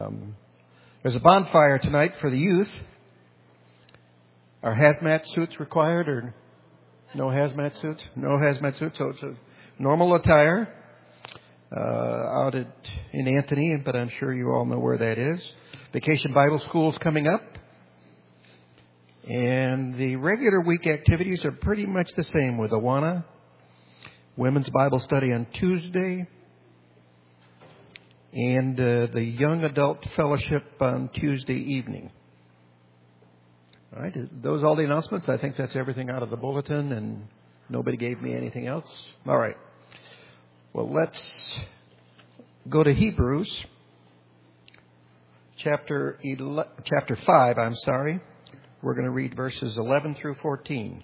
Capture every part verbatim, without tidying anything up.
Um, there's a bonfire tonight for the youth. Are hazmat suits required or no hazmat suits? No hazmat suits, so it's a normal attire uh, out at, in Anthony, but I'm sure you all know where that is. Vacation Bible School's coming up. And the regular week activities are pretty much the same with Awana, Women's Bible Study on Tuesday, and uh, the Young Adult Fellowship on Tuesday evening. All right, those are all the announcements. I think that's everything out of the bulletin, and nobody gave me anything else. All right. Well, let's go to Hebrews, chapter eleven, chapter five. I'm sorry. We're going to read verses eleven through fourteen.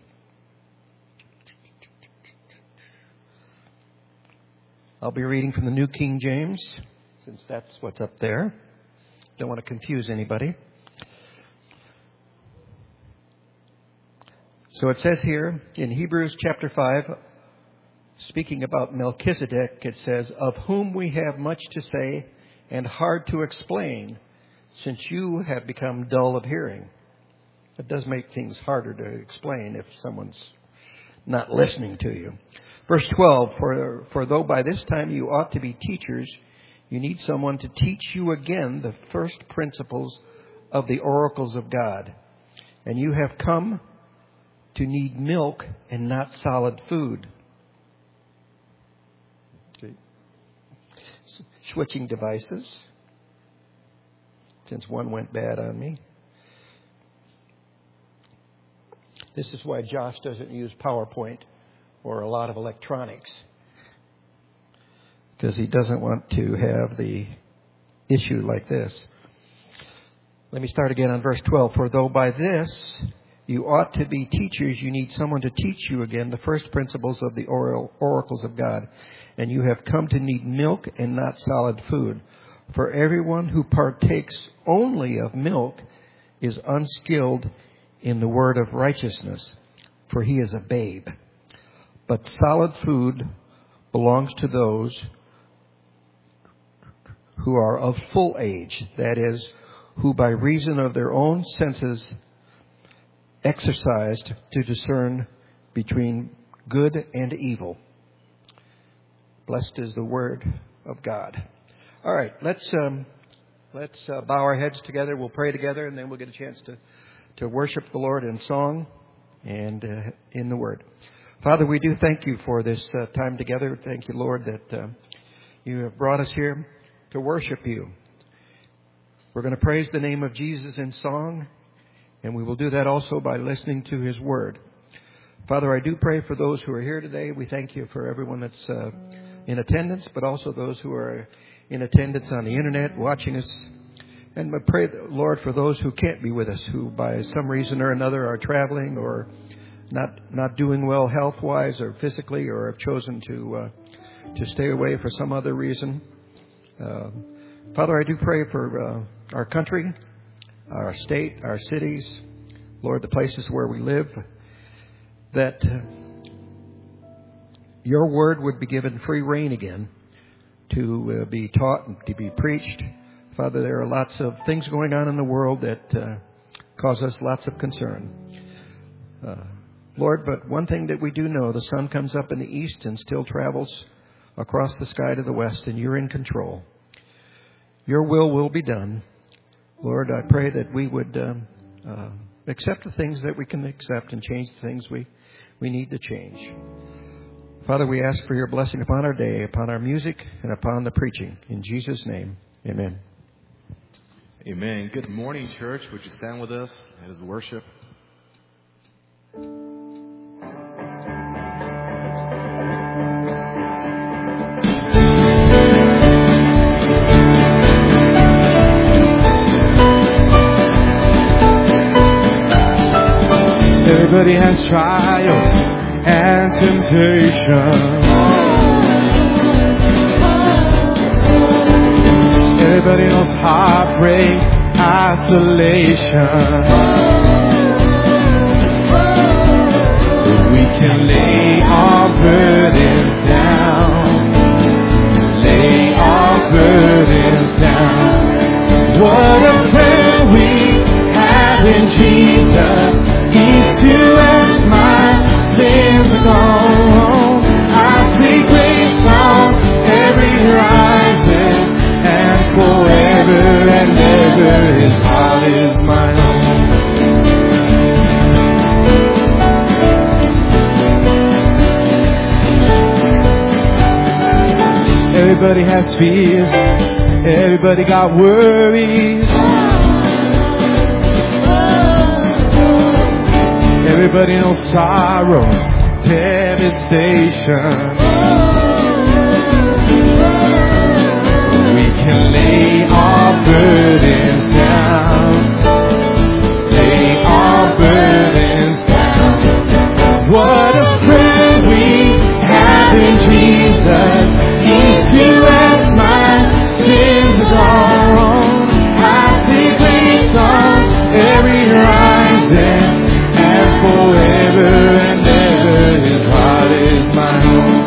I'll be reading from the New King James, since that's what's up there. Don't want to confuse anybody. So it says here in Hebrews chapter five, speaking about Melchizedek, it says, "Of whom we have much to say and hard to explain, since you have become dull of hearing." It does make things harder to explain if someone's not listening to you. Verse twelve, for, for though by this time you ought to be teachers, you need someone to teach you again the first principles of the oracles of God. And you have come to need milk and not solid food. Okay. Switching devices, since one went bad on me. This is why Josh doesn't use PowerPoint or a lot of electronics, because he doesn't want to have the issue like this. Let me start again on verse twelve. For though by this you ought to be teachers, you need someone to teach you again the first principles of the oracles of God. And you have come to need milk and not solid food. For everyone who partakes only of milk is unskilled in the word of righteousness, for he is a babe. But solid food belongs to those who are of full age, that is, who by reason of their own senses exercised to discern between good and evil. Blessed is the word of God. All right, let's um, let's uh, bow our heads together. We'll pray together, and then we'll get a chance to to worship the Lord in song and uh, in the Word. Father, we do thank you for this uh, time together. Thank you, Lord, that uh, you have brought us here to worship you. We're going to praise the name of Jesus in song, and we will do that also by listening to His Word. Father, I do pray for those who are here today. We thank you for everyone that's uh, in attendance, but also those who are in attendance on the Internet watching us. And I pray, Lord, for those who can't be with us, who by some reason or another are traveling or not not doing well health-wise or physically, or have chosen to uh, to stay away for some other reason. Uh, Father, I do pray for uh, our country, our state, our cities, Lord, the places where we live, that uh, your word would be given free rein again to uh, be taught and to be preached. Father, there are lots of things going on in the world that uh, cause us lots of concern. Uh, Lord, but one thing that we do know, the sun comes up in the east and still travels across the sky to the west, and you're in control. Your will will be done. Lord, I pray that we would um, uh, accept the things that we can accept and change the things we, we need to change. Father, we ask for your blessing upon our day, upon our music, and upon the preaching. In Jesus' name, amen. Amen. Good morning, church. Would you stand with us as worship? Everybody has trials and temptations. Everybody knows heartbreak, isolation. But we can lay our burdens down. Lay our burdens down. Everybody has fears. Everybody got worries. Everybody knows sorrow, devastation. We can lay our burdens down. Lay our burdens down. What a friend we have in Jesus. He's here as my sins are gone. I see grace on every horizon. Forever and ever, His heart is my home.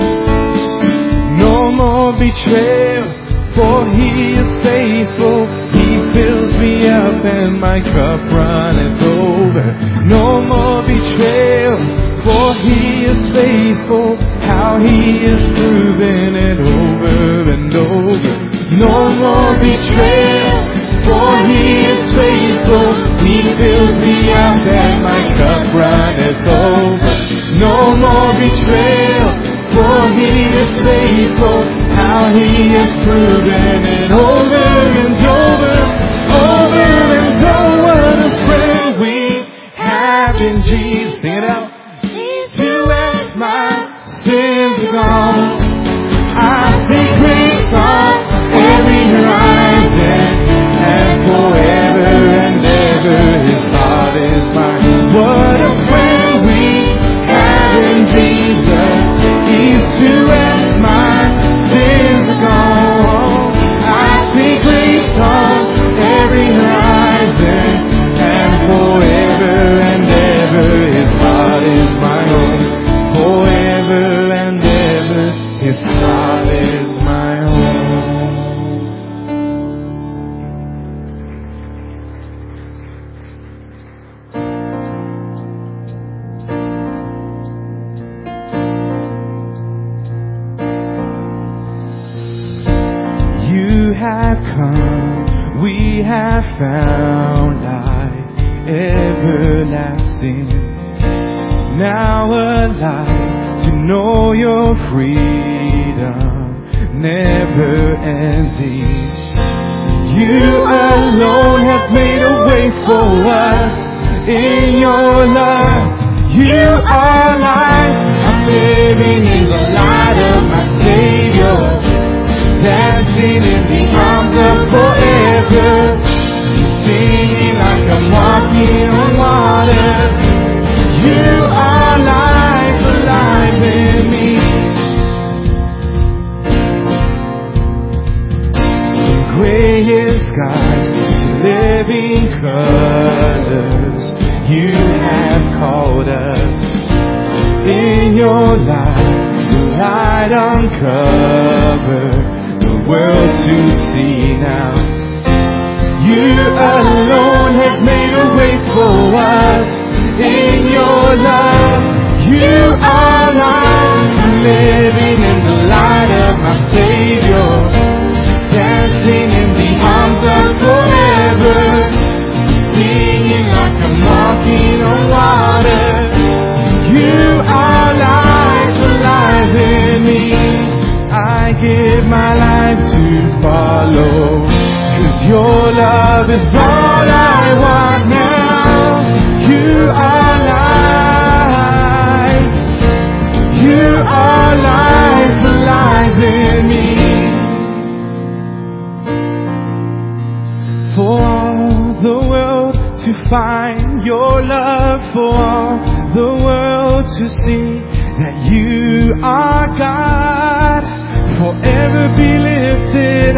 No more betrayal, for He is faithful. He fills me up and my cup runneth over. No more betrayal, for He is faithful. How He is proven it over and over. No more betrayal, for He is faithful. He fills me up and my cup runneth over. No more betrayal, for He is faithful. How He has proven it over and over, over and over. What a friend we have in Jesus. Sing it out. To as my sins are gone, I see grace on every horizon. And forever and ever, His heart is mine. What a friend we have in Jesus. He's to as my sins are gone. I see grace on every horizon. And forever and ever, His heart is my home. Forever and ever, His heart is my home. Have come, we have found life everlasting. Now alive to know your freedom, never ending. You alone have made a way for us in your love. You are life. I'm living in the light of my Savior. Dancing in the arms of forever, singing like I'm walking on water. You are life alive in me. From grayest skies to living colors, you have called us. In your light, the light uncovered world to see now. You alone have made a way for us in your love. You are life, living in the light of my Savior, dancing in the arms of forever, singing like I'm walking on water. You are life alive in me. I give my life to follow, 'cause your love is all I want now. You are life, you are life alive in me. For all the world to find your love, for all the world to see that you are God, forever be lifted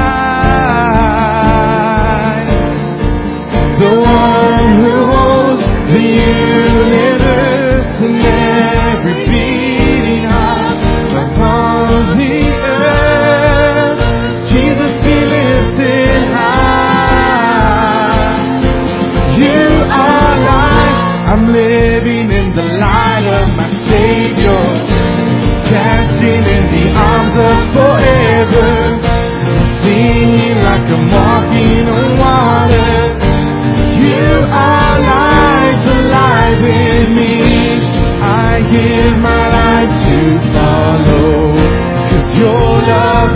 high. The one who holds the universe and every beating heart upon the earth, Jesus be lifted high. You are life, I'm living in the light of my Savior, dancing in the arms of forever, singing like I'm walking on water. You are life alive in me. I give my life to follow, 'cause your love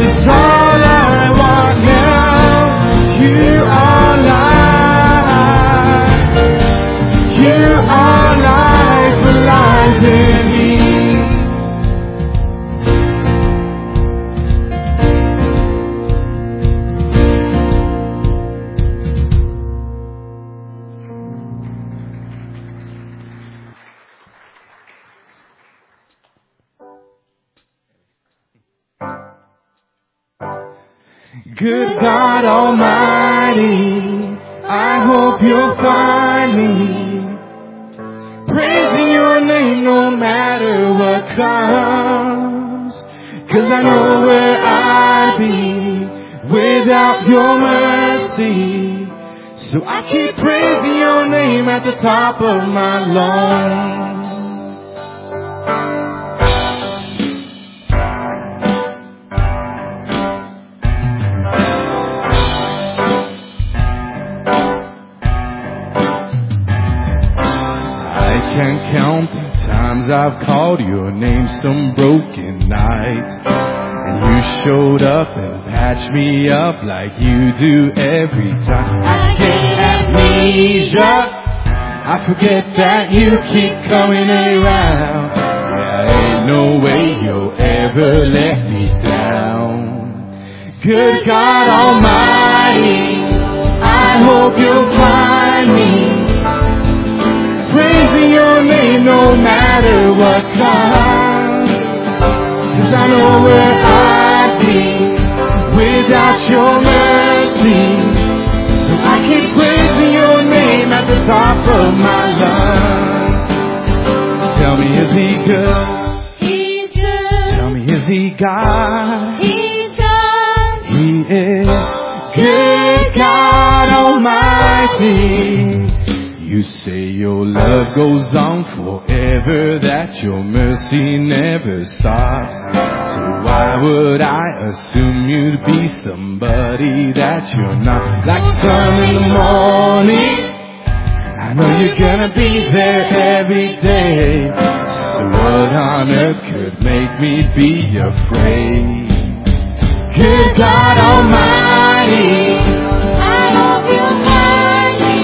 Good God Almighty, I hope you'll find me praising your name no matter what comes. 'Cause I know where I'd be without your mercy. So I keep praising your name at the top of my lungs. Can't count the times I've called your name some broken night, and you showed up and patched me up like you do every time. I get amnesia, I forget that you keep coming around. There ain't no way you'll ever let me down. Good God Almighty, I hope you'll find me praising your name no matter what comes. 'Cause I know where I'd be without your mercy. So I keep praising your name at the top of my lungs. Tell me, is he good? He's good. Tell me, is he God? He's God. He is good God Almighty. You say your love goes on forever, that your mercy never stops. So why would I assume you'd be somebody that you're not? Like sun in the morning, I know you're gonna be there every day. So what on earth could make me be afraid? Good God Almighty, I hope you'll find me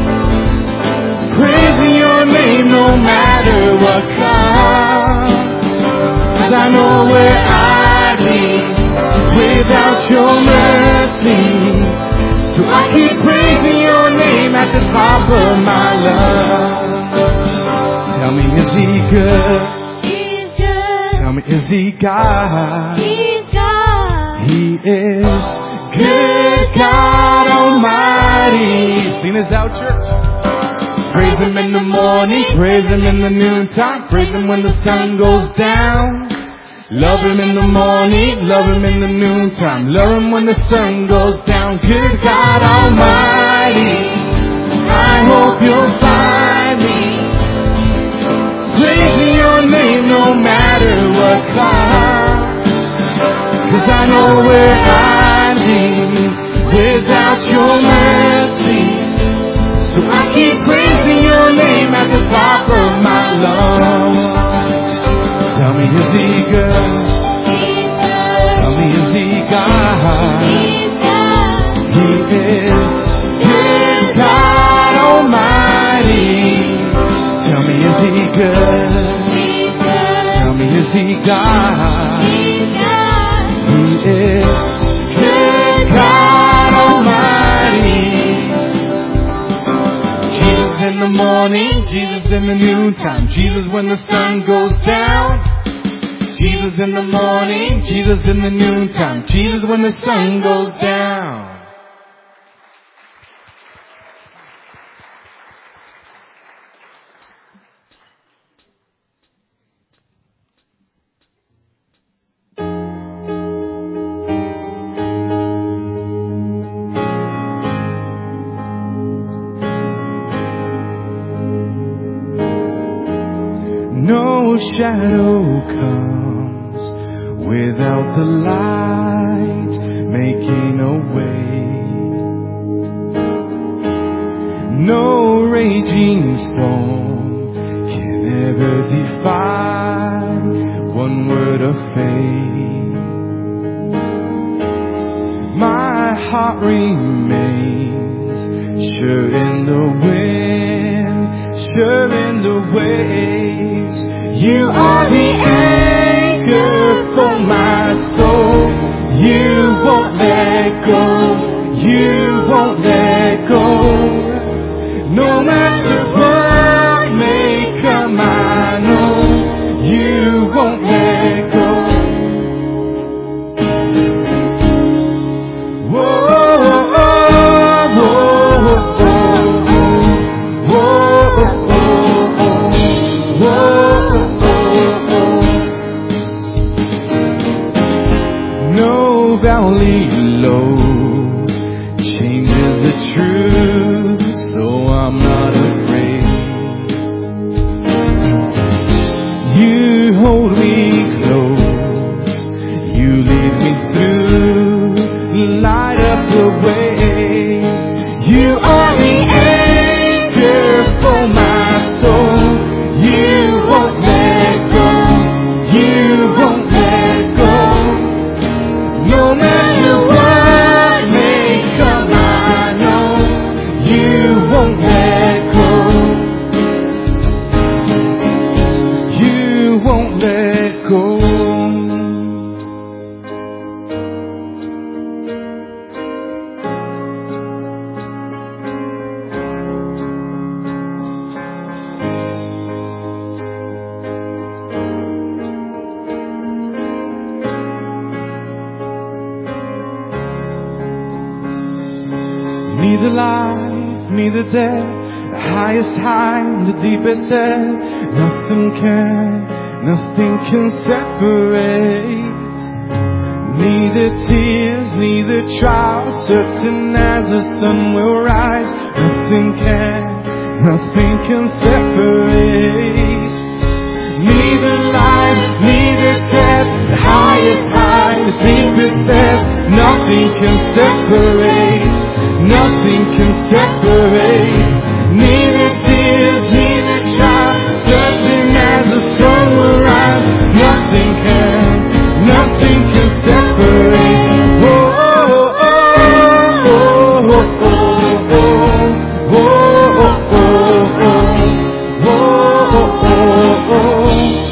praising your name no matter what comes. 'Cause I know where I'd be without your mercy. So I keep praising your name at the top of my lungs. Tell me, is he good? He's good. Tell me, is he God? He's God. He is good God Almighty. Sing this out, church. Praise him in the morning, praise him in the noontime, praise him when the sun goes down. Love him in the morning, love him in the noontime, love him when the sun goes down. Good God Almighty, I hope you'll find me praising your name no matter what comes. 'Cause I know where I'd be without your mercy. So I keep praising your name at the top of my lungs. Tell me, is he good? He's good. Tell me, is he God? He's God. He is good God Almighty. Tell me, is he good? He's good. Tell me, is he God? He's God. He is good God Almighty. Jesus in the morning, Jesus in the noontime, Jesus when the sun goes down. Jesus in the morning, Jesus in the noontime, Jesus when the sun goes down. No shadow comes without the light making a way. No raging storm can ever defy one word of faith. My heart remains sure in the wind, sure in the waves. You are the anchor for my soul. You won't let go. You won't let go. No matter what may come, I know you won't let go. valley low. Change is the truth, so I'm not afraid. You hold me close, you lead me through, light up the way. You are the anchor for my soul. You won't let go, you won't let go. No matter what may come, I know you won't let go. You won't let go. Me the life, me the death, the highest high, the deepest depth. Nothing can, nothing can separate. Neither tears, neither trials, certain as the sun will rise. Nothing can, nothing can separate. Neither life, neither death, the highest high, the deepest depth. Nothing can separate. Nothing can separate. Neither tears, neither trials, certain as the sun will rise. Nothing can, nothing can separate. Oh, oh, oh, oh, oh, oh, oh, oh, oh, oh, oh, oh, oh.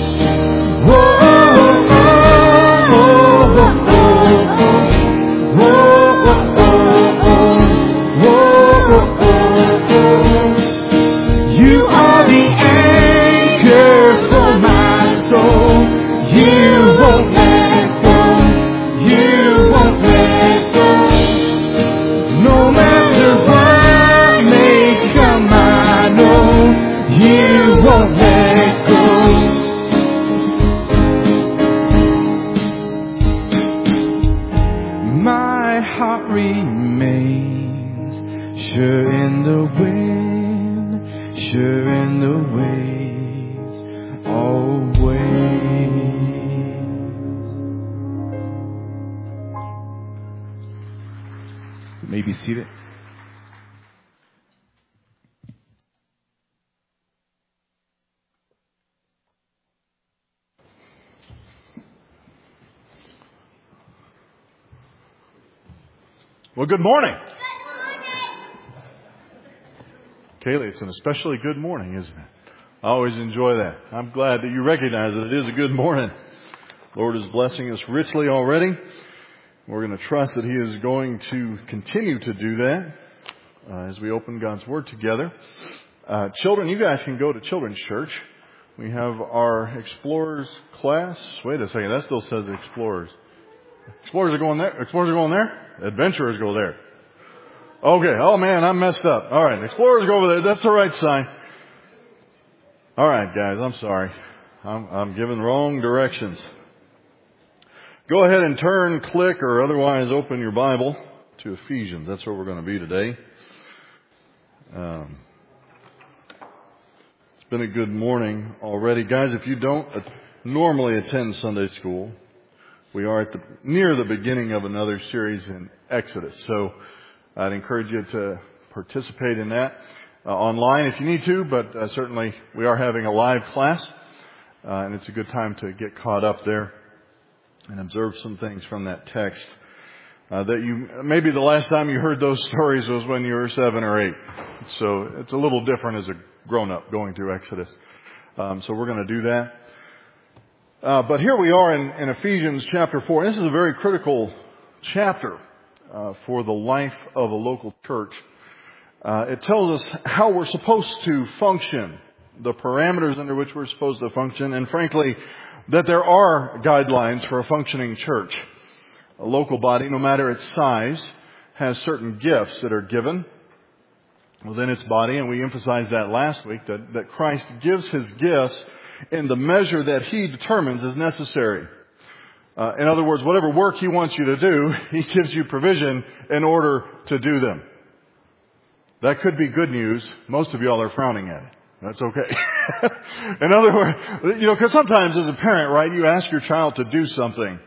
Maybe seated. Well, good morning. Kaylee, it's an especially good morning, isn't it? I always enjoy that. I'm glad that you recognize that it is a good morning. Lord is blessing us richly already. We're going to trust that He is going to continue to do that uh, as we open God's Word together. Uh, children, you guys can go to Children's Church. We have our Explorers class. Wait a second, that still says Explorers. Explorers are going there? Explorers are going there? Adventurers go there. Okay, oh man, I'm messed up. All right, Explorers go over there. That's the right sign. All right, guys, I'm sorry. I'm, I'm giving wrong directions. Go ahead and turn, click, or otherwise open your Bible to Ephesians. That's where we're going to be today. Um, it's been a good morning already. Guys, if you don't normally attend Sunday school, we are at the near the beginning of another series in Exodus. So I'd encourage you to participate in that uh, online if you need to, but uh, certainly we are having a live class, uh, and it's a good time to get caught up there and observe some things from that text uh, that you maybe the last time you heard those stories was when you were seven or eight. So it's a little different as a grown-up going through Exodus. Um, so we're going to do that. Uh, but here we are in, in Ephesians chapter four. This is a very critical chapter uh, for the life of a local church. Uh, it tells us how we're supposed to function, the parameters under which we're supposed to function, and frankly, that there are guidelines for a functioning church. A local body, no matter its size, has certain gifts that are given within its body, and we emphasized that last week, that, that Christ gives His gifts in the measure that He determines is necessary. Uh, in other words, whatever work He wants you to do, He gives you provision in order to do them. That could be good news. Most of y'all are frowning at it. That's okay. In other words, you know, because sometimes as a parent, right, you ask your child to do something.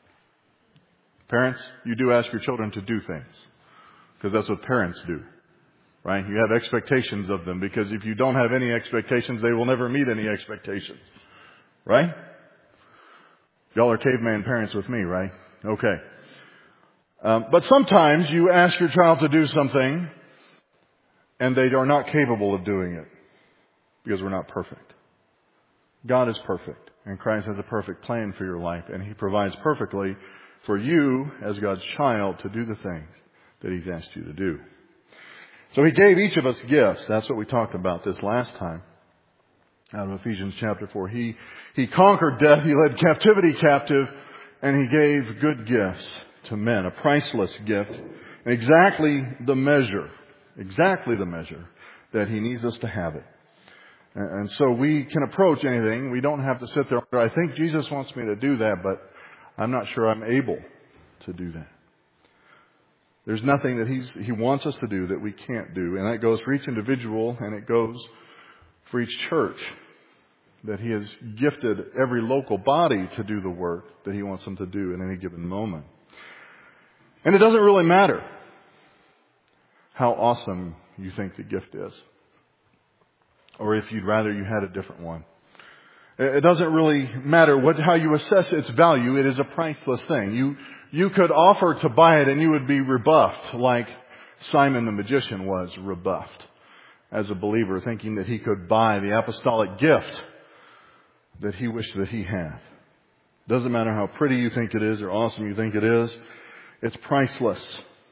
Parents, you do ask your children to do things. Because that's what parents do. Right? You have expectations of them. Because if you don't have any expectations, they will never meet any expectations. Right? Y'all are caveman parents with me, right? Okay. Um, but sometimes you ask your child to do something and they are not capable of doing it because we're not perfect. God is perfect and Christ has a perfect plan for your life and He provides perfectly for you as God's child to do the things that He's asked you to do. So He gave each of us gifts. That's what we talked about this last time. Out of Ephesians chapter four. He, he conquered death, He led captivity captive, and He gave good gifts to men, a priceless gift, exactly the measure, exactly the measure that He needs us to have it. And, and so we can approach anything. We don't have to sit there, I think Jesus wants me to do that, but I'm not sure I'm able to do that. There's nothing that he's, He wants us to do that we can't do, and that goes for each individual, and it goes for each church, that He has gifted every local body to do the work that He wants them to do in any given moment. And it doesn't really matter how awesome you think the gift is, or if you'd rather you had a different one. It doesn't really matter what, how you assess its value. It is a priceless thing. You, you could offer to buy it and you would be rebuffed like Simon the magician was rebuffed as a believer, thinking that he could buy the apostolic gift that he wished that he had. Doesn't matter how pretty you think it is or awesome you think it is. It's priceless.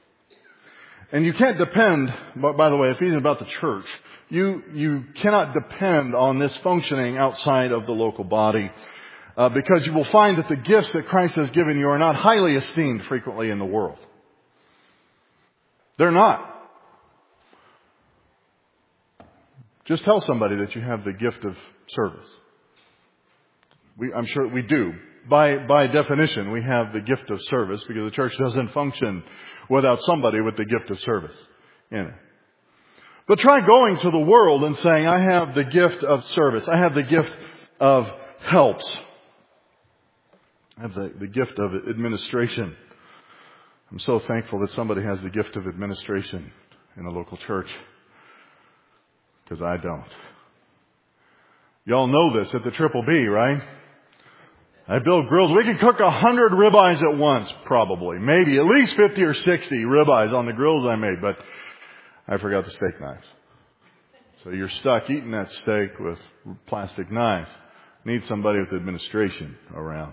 And you can't depend, by the way, if even about the church, you, you cannot depend on this functioning outside of the local body, uh, because you will find that the gifts that Christ has given you are not highly esteemed frequently in the world. They're not. Just tell somebody that you have the gift of service. We, I'm sure we do. By, by definition, we have the gift of service because the church doesn't function without somebody with the gift of service in it. But try going to the world and saying, I have the gift of service. I have the gift of helps. I have the, the gift of administration. I'm so thankful that somebody has the gift of administration in a local church, because I don't. Y'all know this at the Triple B, right? I build grills. We can cook a hundred ribeyes at once, probably. Maybe at least fifty or sixty ribeyes on the grills I made, but I forgot the steak knives. So you're stuck eating that steak with plastic knives. Need somebody with administration around.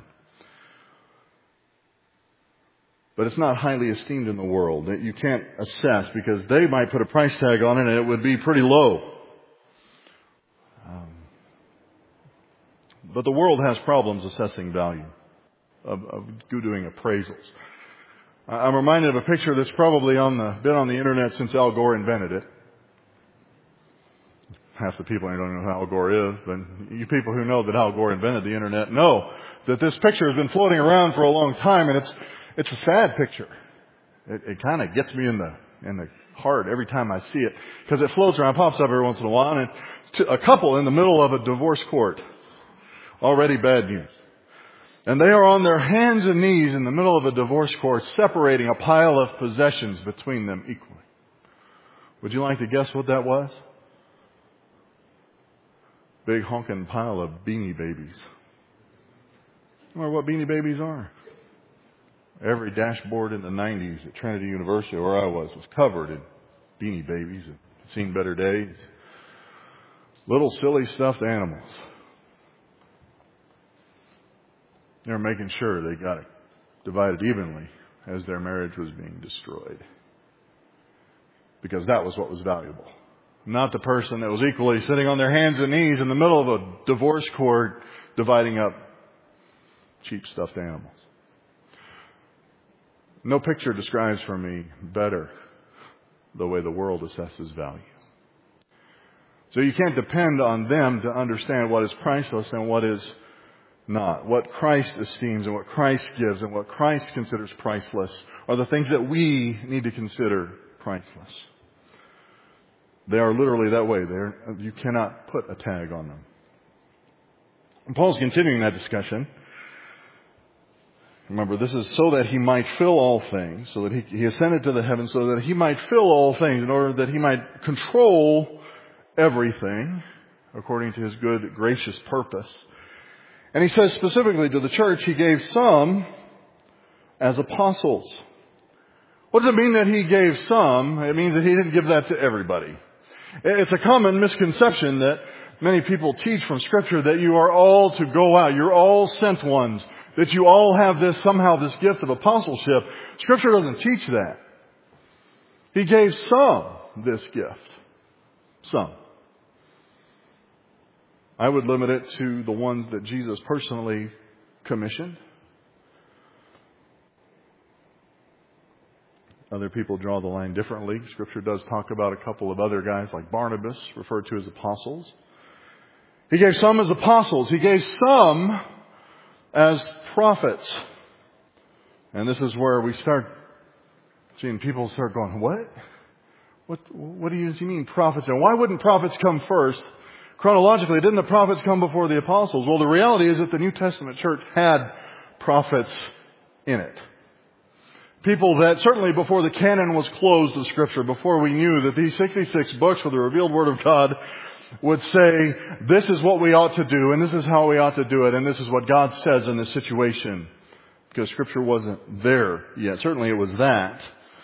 But it's not highly esteemed in the world. You can't assess because they might put a price tag on it and it would be pretty low. Um, but the world has problems assessing value, of, of doing appraisals. I'm reminded of a picture that's probably on the, been on the internet since Al Gore invented it. Half the people here don't know who Al Gore is, but you people who know that Al Gore invented the internet know that this picture has been floating around for a long time, and it's it's a sad picture. It, it kind of gets me in the in the heart every time I see it, because it floats around, pops up every once in a while, and it's a couple in the middle of a divorce court. Already bad news. And they are on their hands and knees in the middle of a divorce court, separating a pile of possessions between them equally. Would you like to guess what that was? Big honking pile of Beanie Babies. You know what Beanie Babies are? Every dashboard in the nineties at Trinity University, where I was, was covered in Beanie Babies. I'd seen better days. Little silly stuffed animals. They were making sure they got it divided evenly as their marriage was being destroyed. Because that was what was valuable. Not the person that was equally sitting on their hands and knees in the middle of a divorce court dividing up cheap stuffed animals. No picture describes for me better the way the world assesses value. So you can't depend on them to understand what is priceless and what is not. What Christ esteems and what Christ gives and what Christ considers priceless are the things that we need to consider priceless. They are literally that way. They're, you cannot put a tag on them. And Paul's continuing that discussion. Remember, this is so that he might fill all things, so that he, he ascended to the heavens, so that he might fill all things, in order that he might control everything according to his good, gracious purpose. And he says specifically to the church, he gave some as apostles. What does it mean that he gave some? It means that he didn't give that to everybody. It's a common misconception that many people teach from Scripture that you are all to go out. You're all sent ones. That you all have this, somehow this gift of apostleship. Scripture doesn't teach that. He gave some this gift. Some. I would limit it to the ones that Jesus personally commissioned. Other people draw the line differently. Scripture does talk about a couple of other guys like Barnabas, referred to as apostles. He gave some as apostles. He gave some as prophets. And this is where we start seeing people start going, what? What, what do you mean prophets? And why wouldn't prophets come first? Chronologically, didn't the prophets come before the apostles? Well, the reality is that the New Testament church had prophets in it. People that certainly before the canon was closed of Scripture, before we knew that these sixty-six books were the revealed Word of God, would say, this is what we ought to do, and this is how we ought to do it, and this is what God says in this situation. Because Scripture wasn't there yet. Certainly it was that.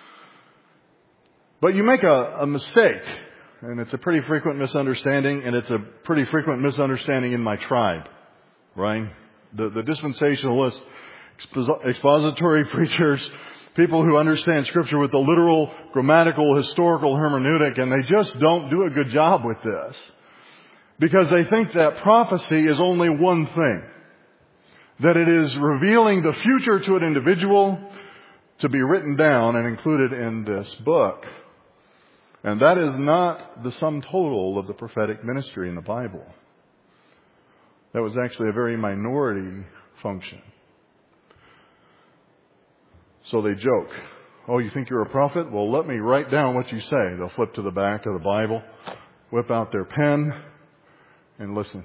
But you make a, a mistake, and it's a pretty frequent misunderstanding, and it's a pretty frequent misunderstanding in my tribe, right? The, the dispensationalists, expository preachers, people who understand Scripture with the literal, grammatical, historical hermeneutic, and they just don't do a good job with this. Because they think that prophecy is only one thing. That it is revealing the future to an individual to be written down and included in this book. And that is not the sum total of the prophetic ministry in the Bible. That was actually a very minority function. So they joke. Oh, you think you're a prophet? Well, let me write down what you say. They'll flip to the back of the Bible, whip out their pen, and listen.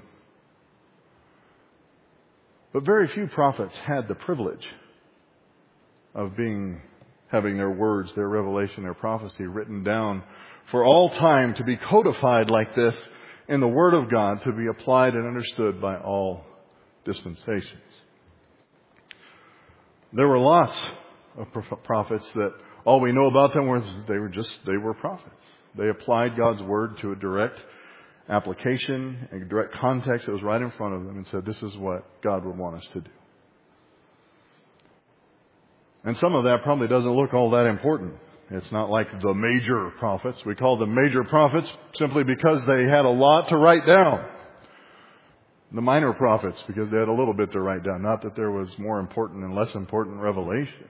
But very few prophets had the privilege of being, having their words, their revelation, their prophecy written down for all time to be codified like this in the Word of God, to be applied and understood by all dispensations. There were lots of prophets that all we know about them was they were just, they were prophets. They applied God's Word to a direct application, a direct context that was right in front of them, and said, this is what God would want us to do. And some of that probably doesn't look all that important. It's not like the major prophets. We call them major prophets simply because they had a lot to write down. The minor prophets, because they had a little bit to write down. Not that there was more important and less important revelation.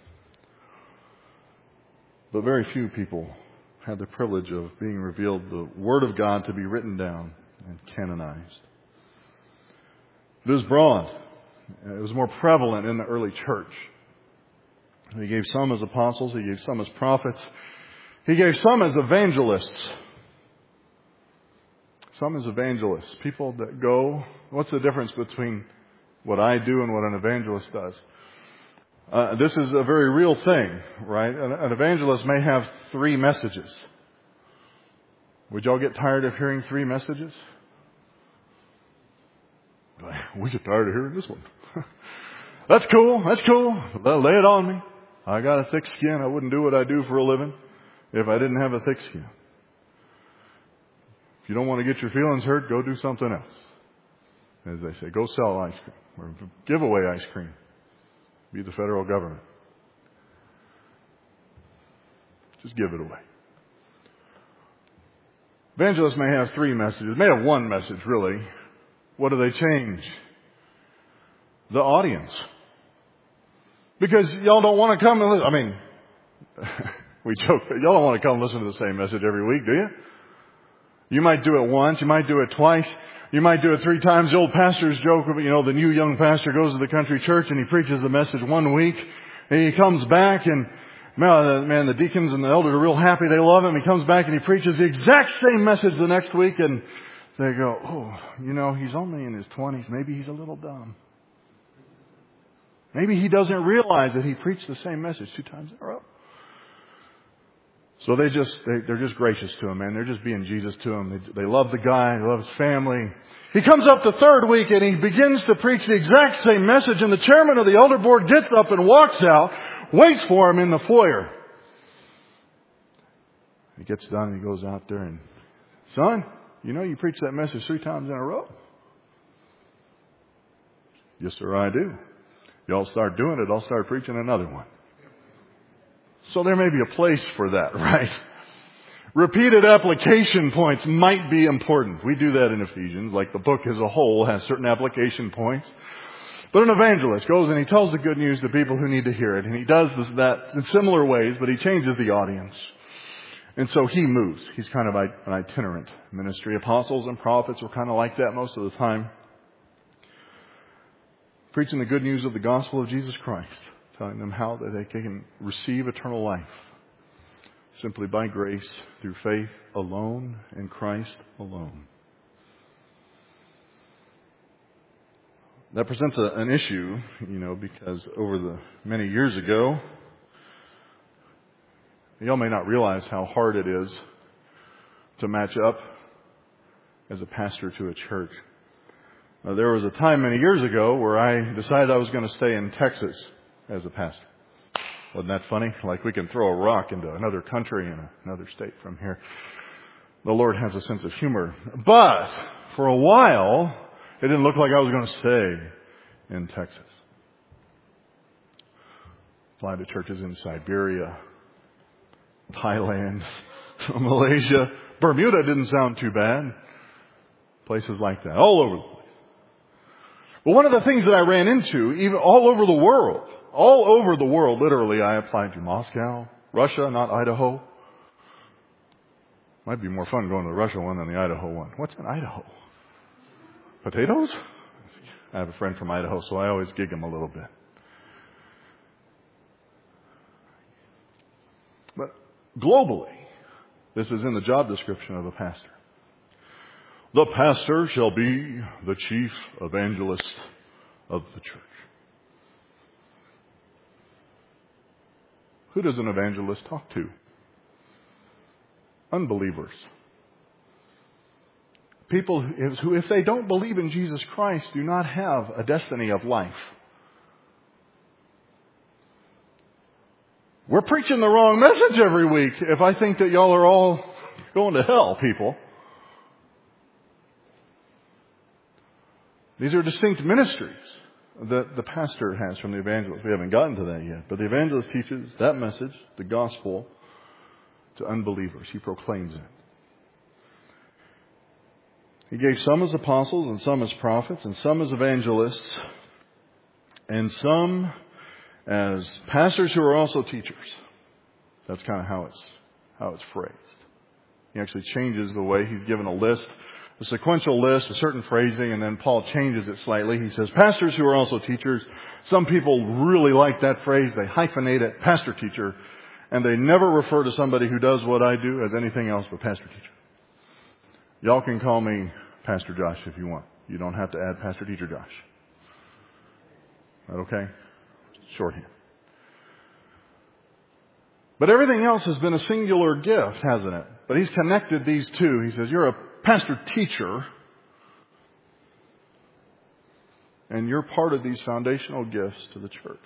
But very few people had the privilege of being revealed the Word of God to be written down and canonized. It was broad. It was more prevalent in the early church. He gave some as apostles. He gave some as prophets. He gave some as evangelists. Some as evangelists. People that go. What's the difference between what I do and what an evangelist does? Uh, this is a very real thing, right? An, an evangelist may have three messages. Would y'all get tired of hearing three messages? We get tired of hearing this one. That's cool. That's cool. Lay it on me. I got a thick skin. I wouldn't do what I do for a living if I didn't have a thick skin. If you don't want to get your feelings hurt, go do something else. As they say, go sell ice cream or give away ice cream. Be the federal government. Just give it away. Evangelists may have three messages, may have one message really. What do they change? The audience. Because y'all don't want to come and listen. I mean, we joke, but y'all don't want to come listen to the same message every week, do you? You might do it once, you might do it twice. You might do it three times. The old pastor's joke, you know, the new young pastor goes to the country church and he preaches the message one week. And he comes back and, man, the deacons and the elders are real happy. They love him. He comes back and he preaches the exact same message the next week. And they go, oh, you know, he's only in his twenties. Maybe he's a little dumb. Maybe he doesn't realize that he preached the same message two times in a row. So they just, they, they're just gracious to him, man. They're just being Jesus to him. They, they love the guy. They love his family. He comes up the third week and he begins to preach the exact same message. And the chairman of the elder board gets up and walks out, waits for him in the foyer. He gets done and he goes out there and, son, you know you preached that message three times in a row. Yes, sir, I do. Y'all start doing it, I'll start preaching another one. So there may be a place for that, right? Repeated application points might be important. We do that in Ephesians, like the book as a whole has certain application points. But an evangelist goes and he tells the good news to people who need to hear it. And he does this, that in similar ways, but he changes the audience. And so he moves. He's kind of an itinerant ministry. Apostles and prophets were kind of like that most of the time. Preaching the good news of the gospel of Jesus Christ. Telling them how that they can receive eternal life simply by grace through faith alone in Christ alone. That presents a, an issue, you know, because over the many years ago, y'all may not realize how hard it is to match up as a pastor to a church. Now, there was a time many years ago where I decided I was going to stay in Texas as a pastor. Wasn't that funny? Like we can throw a rock into another country and another state from here. The Lord has a sense of humor. But for a while, it didn't look like I was going to stay in Texas. Fly to churches in Siberia, Thailand, Malaysia. Bermuda didn't sound too bad. Places like that. All over the place. Well, one of the things that I ran into, even all over the world, all over the world, literally, I applied to Moscow, Russia, not Idaho. Might be more fun going to the Russia one than the Idaho one. What's in Idaho? Potatoes? I have a friend from Idaho, so I always gig him a little bit. But globally, this is in the job description of a pastor. The pastor shall be the chief evangelist of the church. Who does an evangelist talk to? Unbelievers. People who, if they don't believe in Jesus Christ, do not have a destiny of life. We're preaching the wrong message every week if I think that y'all are all going to hell, people. These are distinct ministries that the pastor has from the evangelist. We haven't gotten to that yet. But the evangelist teaches that message, the gospel, to unbelievers. He proclaims it. He gave some as apostles and some as prophets and some as evangelists and some as pastors who are also teachers. That's kind of how it's, how it's phrased. He actually changes the way he's given a list. A sequential list, a certain phrasing, and then Paul changes it slightly. He says, pastors who are also teachers. Some people really like that phrase. They hyphenate it, pastor teacher, and they never refer to somebody who does what I do as anything else but pastor teacher. Y'all can call me Pastor Josh if you want. You don't have to add Pastor Teacher Josh. Is that okay? Shorthand. But everything else has been a singular gift, hasn't it? But he's connected these two. He says, you're a pastor teacher, and you're part of these foundational gifts to the church.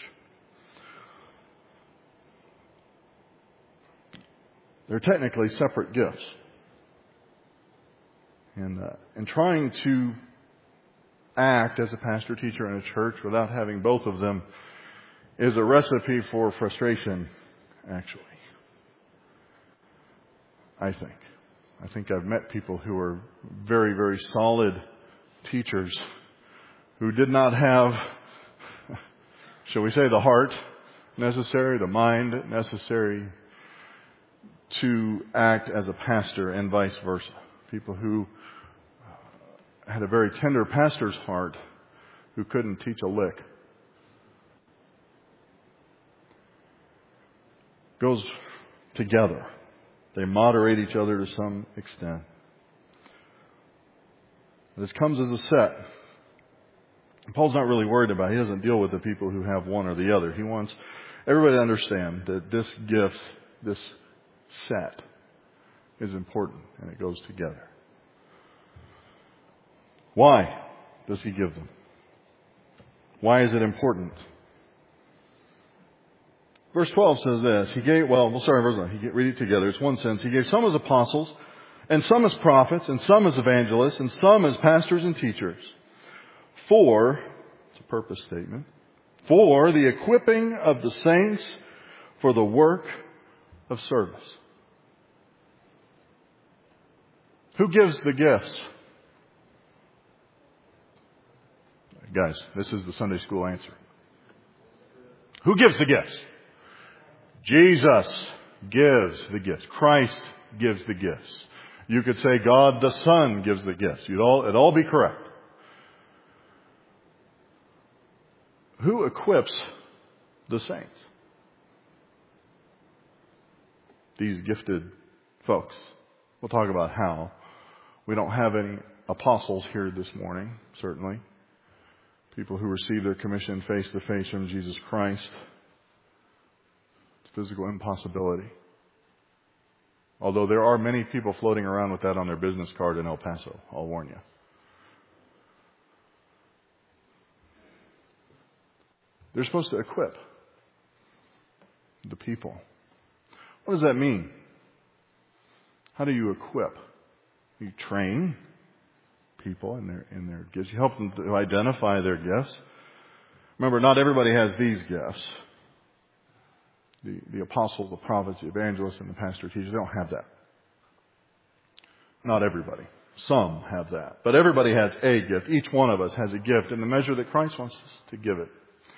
They're technically separate gifts. And, uh, and trying to act as a pastor teacher in a church without having both of them is a recipe for frustration, actually. I think. I think I've met people who are very, very solid teachers who did not have, shall we say, the heart necessary, the mind necessary to act as a pastor and vice versa. People who had a very tender pastor's heart who couldn't teach a lick. Goes together. They moderate each other to some extent. This comes as a set. Paul's not really worried about it. He doesn't deal with the people who have one or the other. He wants everybody to understand that this gift, this set, is important and it goes together. Why does he give them? Why is it important? Verse twelve says this. He gave, well, we'll start in verse nine. He gave, read it together. It's one sentence. He gave some as apostles, and some as prophets, and some as evangelists, and some as pastors and teachers. For, it's a purpose statement, for the equipping of the saints for the work of service. Who gives the gifts? Guys, this is the Sunday school answer. Who gives the gifts? Jesus gives the gifts. Christ gives the gifts. You could say God the Son gives the gifts. You'd all, it'd all be correct. Who equips the saints? These gifted folks. We'll talk about how. We don't have any apostles here this morning, certainly. People who receive their commission face to face from Jesus Christ. It's a physical impossibility. Although there are many people floating around with that on their business card in El Paso, I'll warn you. They're supposed to equip the people. What does that mean? How do you equip? You train people in their in their gifts. You help them to identify their gifts. Remember, not everybody has these gifts. The, the apostles, the prophets, the evangelists, and the pastor teachers, they don't have that. Not everybody. Some have that. But everybody has a gift. Each one of us has a gift in the measure that Christ wants us to give it.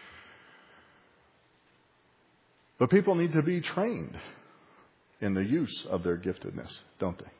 But people need to be trained in the use of their giftedness, don't they?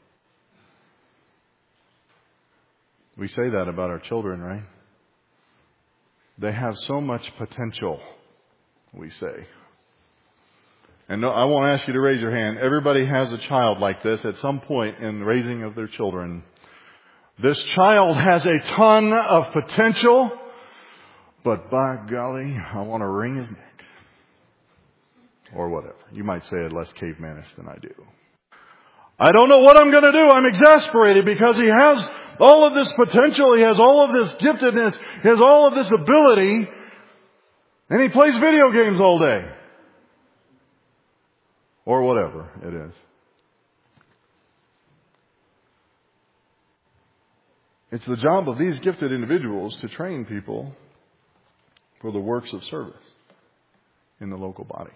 We say that about our children, right? They have so much potential, we say. And no, I won't ask you to raise your hand. Everybody has a child like this at some point in the raising of their children. This child has a ton of potential, but by golly, I want to wring his neck. Or whatever. You might say it less cavemanish than I do. I don't know what I'm going to do. I'm exasperated because he has all of this potential. He has all of this giftedness. He has all of this ability. And he plays video games all day. Or whatever it is. It's the job of these gifted individuals to train people for the works of service in the local body.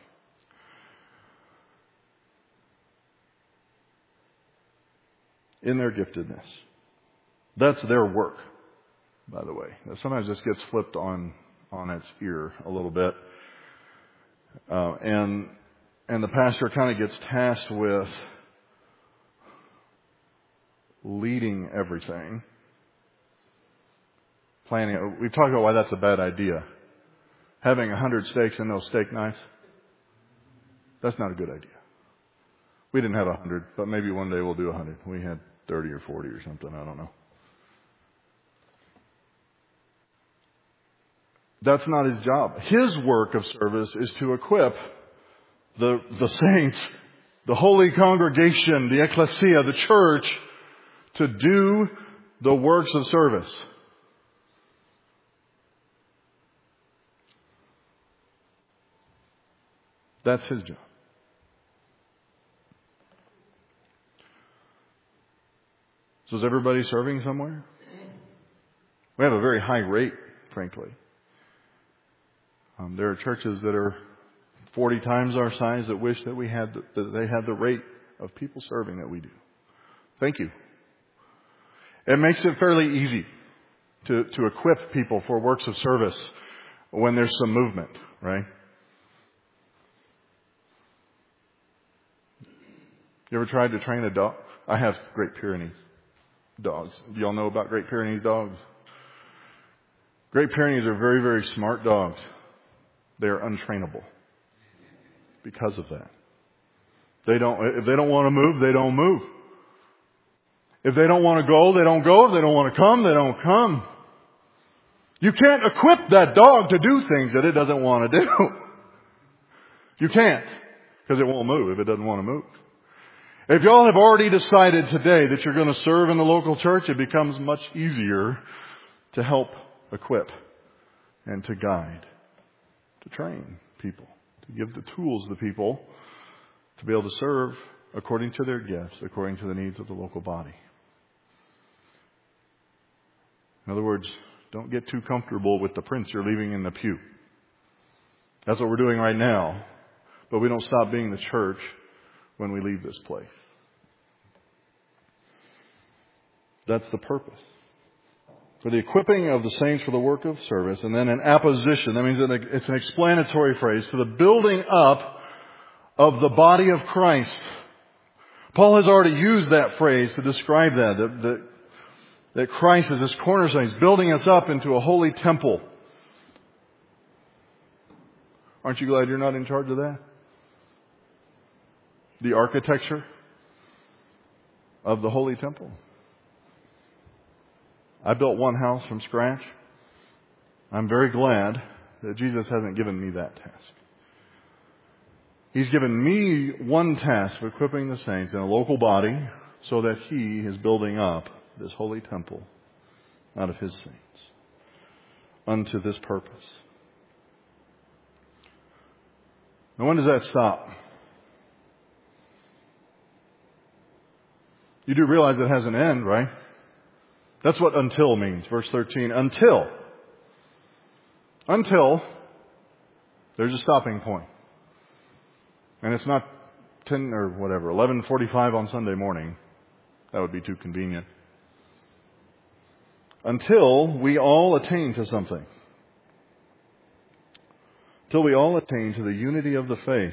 In their giftedness. That's their work, by the way. Sometimes this gets flipped on, on its ear a little bit. Uh, and, and the pastor kind of gets tasked with leading everything. Planning. We've talked about why that's a bad idea. Having a hundred steaks and no steak knives. That's not a good idea. We didn't have a hundred, but maybe one day we'll do a hundred. We had thirty or forty or something. I don't know. That's not his job. His work of service is to equip the, the saints, the holy congregation, the ecclesia, the church, to do the works of service. That's his job. So is everybody serving somewhere? We have a very high rate, frankly. Um, there are churches that are forty times our size that wish that we had the, that they had the rate of people serving that we do. Thank you. It makes it fairly easy to, to equip people for works of service when there's some movement, right? You ever tried to train a dog? I have Great Pyrenees. dogs. Do y'all know about Great Pyrenees dogs? Great Pyrenees are very, very smart dogs. They are untrainable because of that. They don't, if they don't want to move, they don't move. If they don't want to go, they don't go. If they don't want to come, they don't come. You can't equip that dog to do things that it doesn't want to do. You can't, because it won't move if it doesn't want to move. If y'all have already decided today that you're going to serve in the local church, it becomes much easier to help equip and to guide, to train people, to give the tools to people to be able to serve according to their gifts, according to the needs of the local body. In other words, don't get too comfortable with the prints you're leaving in the pew. That's what we're doing right now. But we don't stop being the church when we leave this place. That's the purpose. For the equipping of the saints for the work of service, and then an apposition. That means it's an explanatory phrase for the building up of the body of Christ. Paul has already used that phrase to describe that, that, that, that Christ is this cornerstone. He's building us up into a holy temple. Aren't you glad you're not in charge of that? The architecture of the holy temple. I built one house from scratch. I'm very glad that Jesus hasn't given me that task. He's given me one task of equipping the saints in a local body so that He is building up this holy temple out of His saints unto this purpose. Now, when does that stop? You do realize it has an end, right? That's what until means. Verse thirteen. Until. Until there's a stopping point. And it's not ten or whatever, eleven forty-five on Sunday morning. That would be too convenient. Until we all attain to something. Till we all attain to the unity of the faith.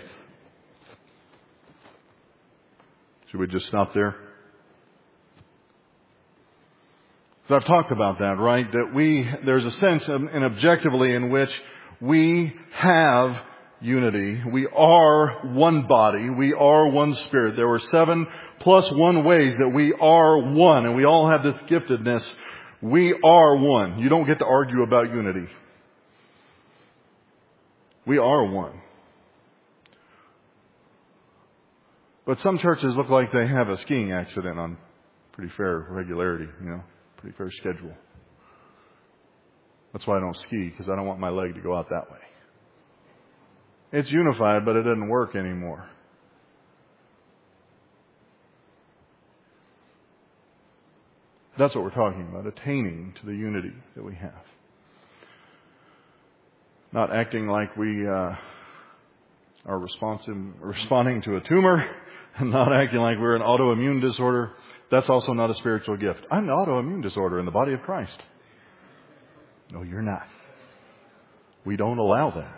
Should we just stop there? So I've talked about that, right? That we, there's a sense of, and objectively in which we have unity. We are one body. We are one spirit. There were seven plus one ways that we are one, and we all have this giftedness. We are one. You don't get to argue about unity. We are one. But some churches look like they have a skiing accident on pretty fair regularity, you know. Pretty fair schedule. That's why I don't ski, because I don't want my leg to go out that way. It's unified, but it doesn't work anymore. That's what we're talking about, attaining to the unity that we have. Not acting like we uh, are responsive, responding to a tumor, and not acting like we're an autoimmune disorder. That's also not a spiritual gift. I'm an autoimmune disorder in the body of Christ. No, you're not. We don't allow that.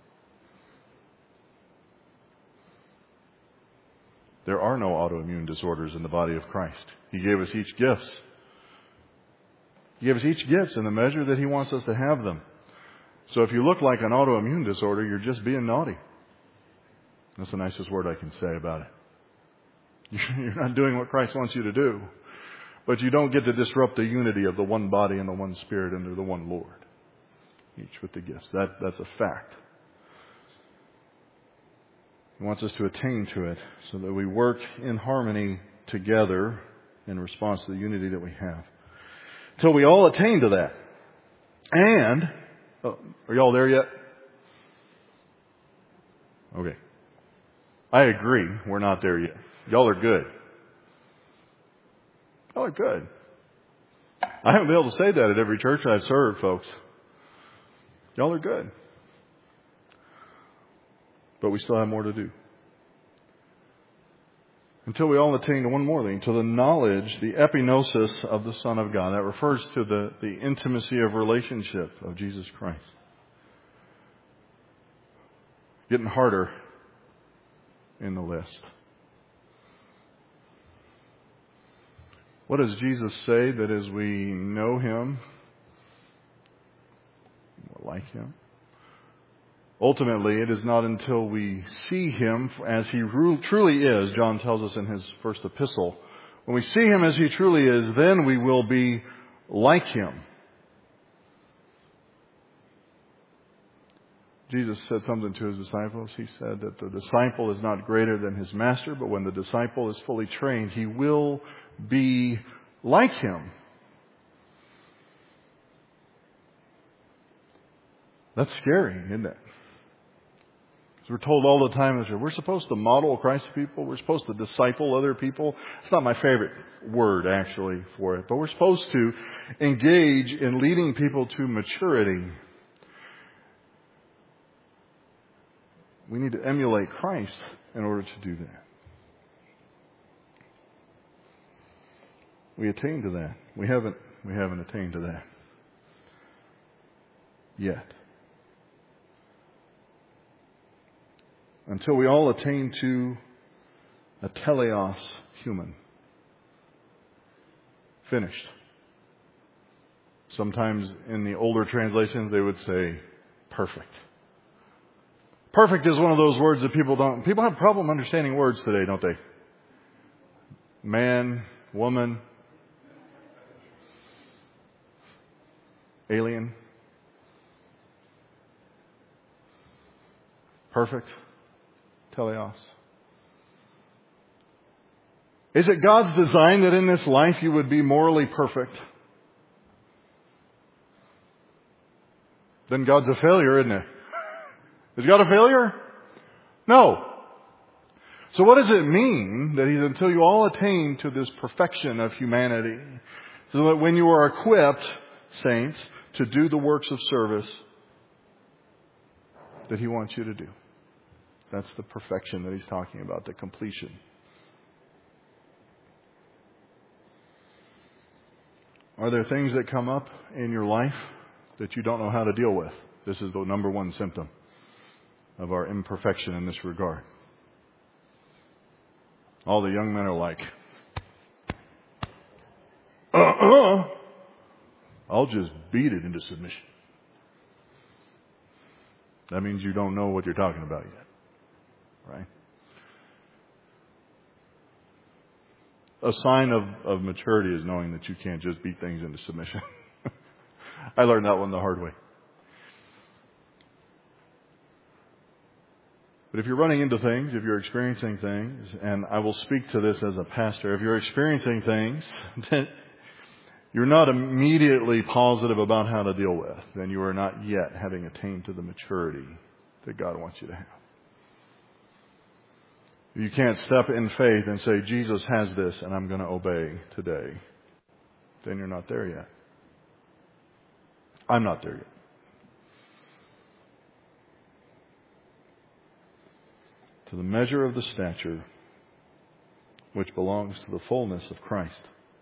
There are no autoimmune disorders in the body of Christ. He gave us each gifts. He gave us each gifts in the measure that He wants us to have them. So if you look like an autoimmune disorder, you're just being naughty. That's the nicest word I can say about it. You're not doing what Christ wants you to do. But you don't get to disrupt the unity of the one body and the one Spirit under the one Lord. Each with the gifts. That, that's a fact. He wants us to attain to it so that we work in harmony together in response to the unity that we have. Till we all attain to that. And, oh, are y'all there yet? Okay. I agree, we're not there yet. Y'all are good. Y'all are good. I haven't been able to say that at every church I've served, folks. Y'all are good. But we still have more to do. Until we all attain to one more thing, to the knowledge, the epinosis of the Son of God. That refers to the, the intimacy of relationship of Jesus Christ. Getting harder in the list. What does Jesus say? That as we know Him, we're like Him. Ultimately, it is not until we see Him as He truly is, John tells us in his first epistle, when we see Him as He truly is, then we will be like Him. Jesus said something to His disciples. He said that the disciple is not greater than his master, but when the disciple is fully trained, he will be like Him. That's scary, isn't it? Because we're told all the time that we're supposed to model Christ to people. We're supposed to disciple other people. It's not my favorite word, actually, for it. But we're supposed to engage in leading people to maturity. We need to emulate Christ in order to do that. We attain to that. We haven't, we haven't attained to that yet. Until we all attain to a teleos human. Finished. Sometimes in the older translations they would say perfect. Perfect is one of those words that people don't, people have a problem understanding words today, don't they? Man, woman, alien. Perfect. Teleos. Is it God's design that in this life you would be morally perfect? Then God's a failure, isn't it? Is God a failure? No. So what does it mean that He's until you all attain to this perfection of humanity, so that when you are equipped, saints, to do the works of service that He wants you to do? That's the perfection that He's talking about, the completion. Are there things that come up in your life that you don't know how to deal with? This is the number one symptom of our imperfection in this regard. All the young men are like, uh-uh, I'll just beat it into submission. That means you don't know what you're talking about yet. Right? A sign of, of maturity is knowing that you can't just beat things into submission. I learned that one the hard way. But if you're running into things, if you're experiencing things, and I will speak to this as a pastor, if you're experiencing things that you're not immediately positive about how to deal with, then you are not yet having attained to the maturity that God wants you to have. You can't step in faith and say, Jesus has this and I'm going to obey today. Then you're not there yet. I'm not there yet. To the measure of the stature which belongs to the fullness of Christ.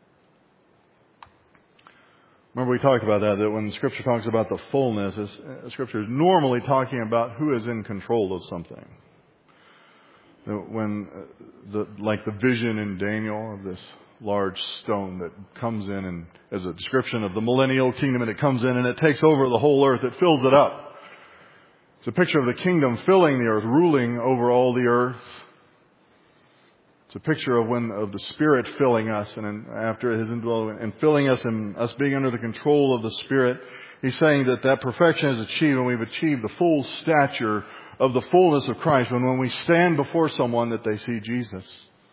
Remember we talked about that, that when Scripture talks about the fullness, Scripture is normally talking about who is in control of something. When, the, like the vision in Daniel of this large stone that comes in and as a description of the millennial kingdom, and it comes in and it takes over the whole earth, it fills it up. It's a picture of the kingdom filling the earth, ruling over all the earth. It's a picture of when of the Spirit filling us, and after His indwelling and filling us and us being under the control of the Spirit. He's saying that that perfection is achieved when we've achieved the full stature of the fullness of Christ. When when we stand before someone that they see Jesus.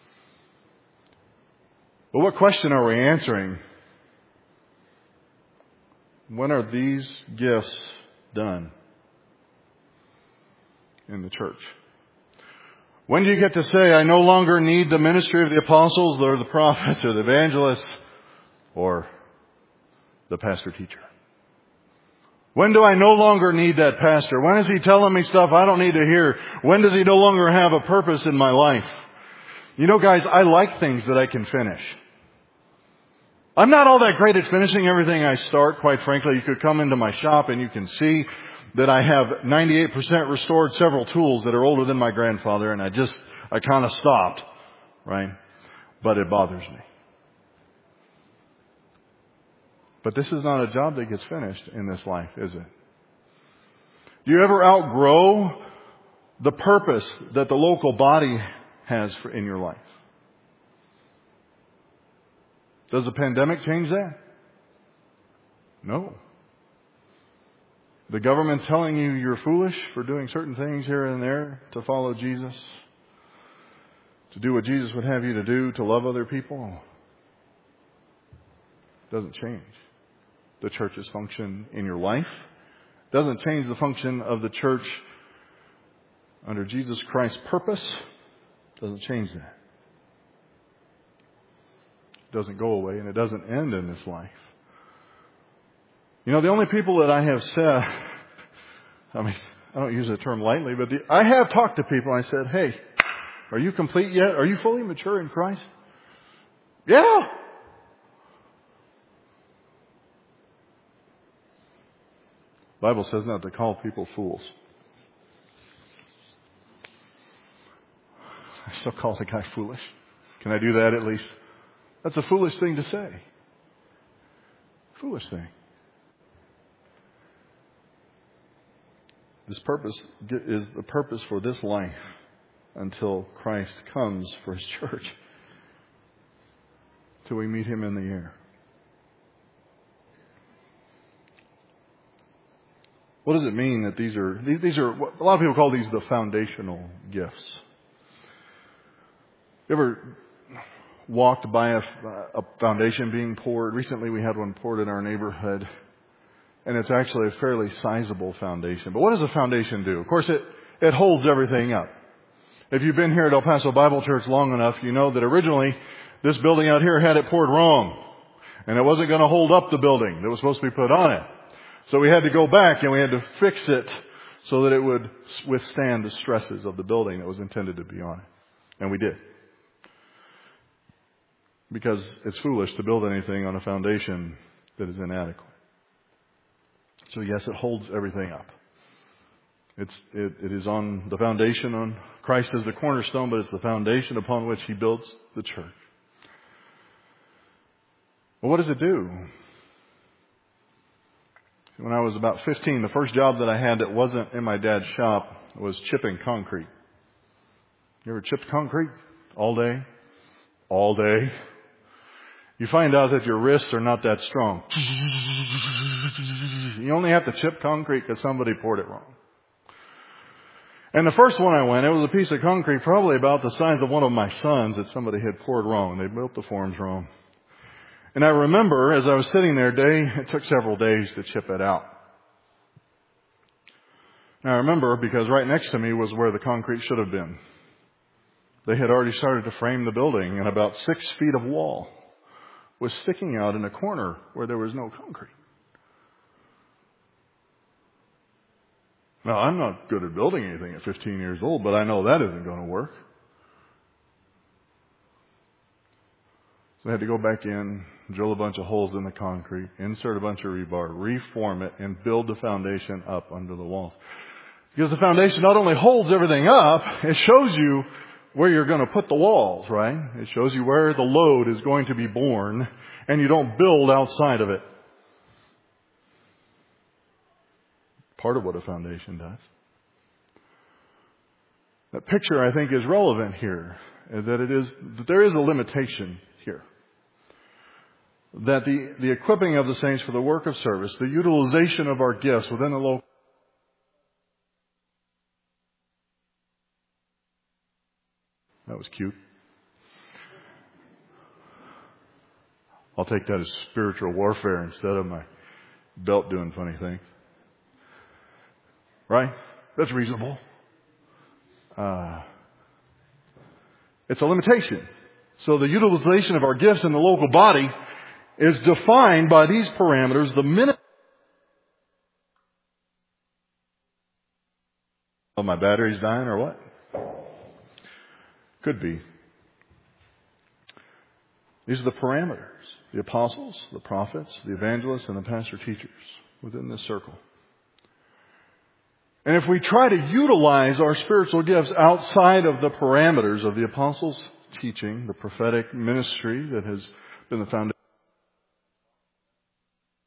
But what question are we answering? When are these gifts done in the church? When do you get to say, I no longer need the ministry of the apostles or the prophets or the evangelists or the pastor teacher? When do I no longer need that pastor? When is he telling me stuff I don't need to hear? When does he no longer have a purpose in my life? You know, guys, I like things that I can finish. I'm not all that great at finishing everything I start, quite frankly. You could come into my shop and you can see that I have ninety-eight percent restored several tools that are older than my grandfather, and I just, I kind of stopped, right? But it bothers me. But this is not a job that gets finished in this life, is it? Do you ever outgrow the purpose that the local body has for, in your life? Does the pandemic change that? No. The government telling you you're foolish for doing certain things here and there to follow Jesus, to do what Jesus would have you to do, to love other people, doesn't change the church's function in your life. Doesn't change the function of the church under Jesus Christ's purpose. Doesn't change that. It doesn't go away, and it doesn't end in this life. You know, the only people that I have said, I mean, I don't use the term lightly, but the, I have talked to people and I said, hey, are you complete yet? Are you fully mature in Christ? Yeah. The Bible says not to call people fools. I still call the guy foolish. Can I do that at least? That's a foolish thing to say. Foolish thing. This purpose is the purpose for this life until Christ comes for His church. Till we meet Him in the air. What does it mean that these are, these, these are, a lot of people call these the foundational gifts. You ever walked by a, a foundation being poured? Recently we had one poured in our neighborhood. And it's actually a fairly sizable foundation. But what does a foundation do? Of course, it, it holds everything up. If you've been here at El Paso Bible Church long enough, you know that originally this building out here had it poured wrong. And it wasn't going to hold up the building that was supposed to be put on it. So we had to go back and we had to fix it so that it would withstand the stresses of the building that was intended to be on it. And we did. Because it's foolish to build anything on a foundation that is inadequate. So yes, it holds everything up. It's, it, it is on the foundation on Christ as the cornerstone, but it's the foundation upon which He builds the church. Well, what does it do? When I was about fifteen, the first job that I had that wasn't in my dad's shop was chipping concrete. You ever chipped concrete? All day? All day? You find out that your wrists are not that strong. You only have to chip concrete because somebody poured it wrong. And the first one I went, it was a piece of concrete probably about the size of one of my sons that somebody had poured wrong. They built the forms wrong. And I remember as I was sitting there, day, it took several days to chip it out. Now I remember because right next to me was where the concrete should have been. They had already started to frame the building, and about six feet of wall was sticking out in a corner where there was no concrete. Now, I'm not good at building anything at fifteen years old, but I know that isn't going to work. So I had to go back in, drill a bunch of holes in the concrete, insert a bunch of rebar, reform it, and build the foundation up under the walls. Because the foundation not only holds everything up, it shows you where you're going to put the walls, right? It shows you where the load is going to be borne, and you don't build outside of it. Part of what a foundation does. That picture, I think, is relevant here, that it is that there is a limitation here. That the, the equipping of the saints for the work of service, the utilization of our gifts within the local. That was cute. I'll take that as spiritual warfare instead of my belt doing funny things. Right? That's reasonable. Uh, it's a limitation. So the utilization of our gifts in the local body is defined by these parameters. The minute oh, my battery's dying or what? Could be. These are the parameters. The apostles, the prophets, the evangelists, and the pastor teachers within this circle. And if we try to utilize our spiritual gifts outside of the parameters of the apostles' teaching, the prophetic ministry that has been the foundation,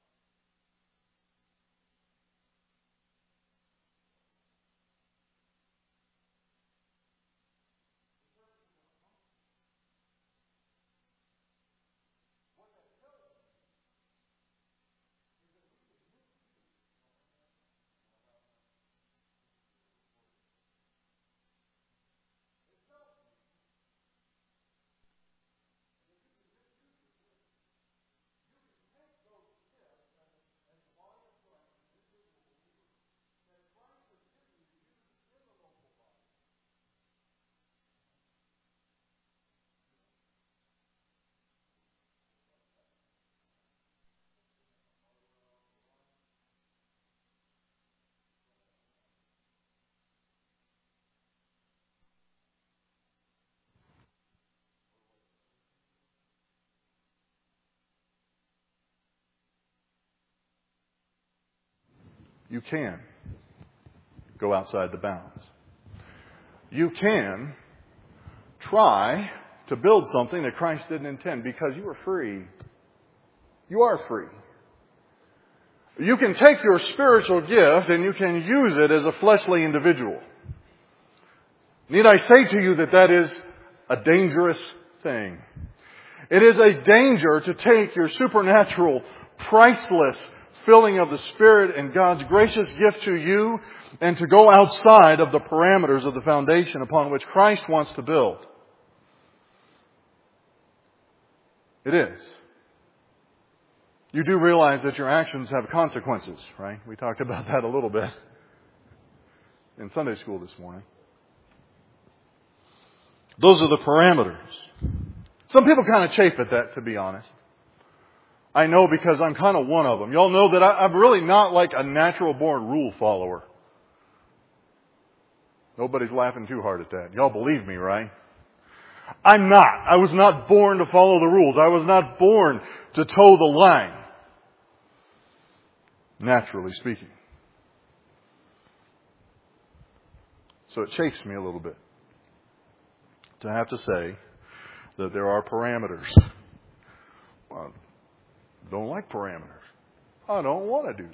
You can go outside the bounds. You can try to build something that Christ didn't intend because you are free. You are free. You can take your spiritual gift and you can use it as a fleshly individual. Need I say to you that that is a dangerous thing? It is a danger to take your supernatural, priceless filling of the Spirit and God's gracious gift to you and to go outside of the parameters of the foundation upon which Christ wants to build. It is. You do realize that your actions have consequences, right? We talked about that a little bit in Sunday school this morning. Those are the parameters. Some people kind of chafe at that, to be honest. I know because I'm kind of one of them. Y'all know that I, I'm really not like a natural born rule follower. Nobody's laughing too hard at that. Y'all believe me, right? I'm not. I was not born to follow the rules. I was not born to toe the line. Naturally speaking. So it chafes me a little bit to have to say that there are parameters. Well, I don't like parameters. I don't want to do